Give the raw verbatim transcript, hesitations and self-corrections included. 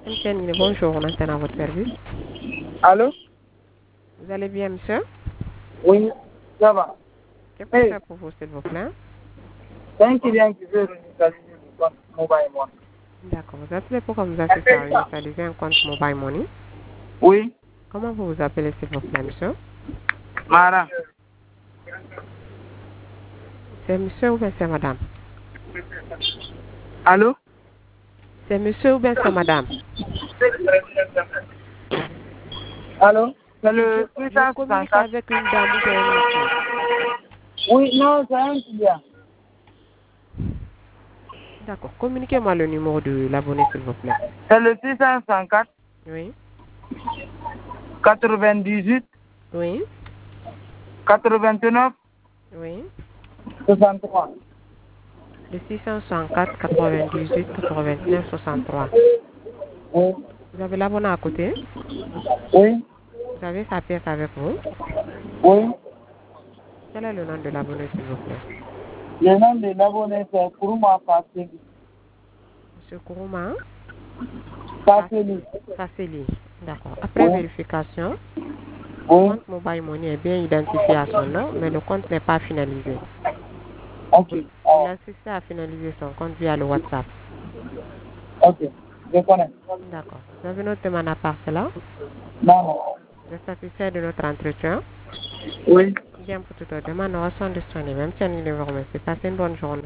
Monsieur Nini, bonjour, on entend à votre service. Allô? Vous allez bien, monsieur? Oui, ça va. Que puis-je Hey, faire pour vous, s'il vous plaît? c'est un client qui veut réinitialiser le compte Mobile Money. D'accord, vous appelez pour nous assister à initialiser un compte Mobile Money. Oui, Comment vous vous appelez, s'il vous plaît, monsieur? Mara. C'est monsieur ou bien c'est madame? Allô? C'est monsieur ou bien c'est madame? Allô? C'est Je, le je communique six cent soixante-quatre. avec une dame ou bien un monsieur. Oui, non, c'est un client. D'accord, communiquez-moi le numéro de l'abonné, s'il vous plaît. C'est le six cent soixante-quatre, Oui, quatre-vingt-dix-huit, oui, quatre-vingt-neuf, oui. soixante-trois. Le six cent soixante-quatre, quatre-vingt-dix-huit, quatre-vingt-neuf, soixante-trois. Oui, Vous avez l'abonné à côté? oui, Vous avez sa pièce avec vous? oui. Quel est le nom de l'abonné, s'il vous plaît? Le nom de l'abonné, c'est Kuruma Faseli. Monsieur Kourouma Faseli. Fasseli. D'accord. Après Oui, vérification, le oui. compte Mobile Money est bien identifié à son nom, mais le compte n'est pas finalisé. Ok. Vous, vous Ah, l'assistez à finaliser son compte via le WhatsApp. ok. Je connais. D'accord. Vous avez notre demande à part cela? Non, non. Vous êtes satisfait de notre entretien? Oui. Bien, pour toute autre demande, nous sommes disponibles. Même si on est le remercie. Passez une bonne journée.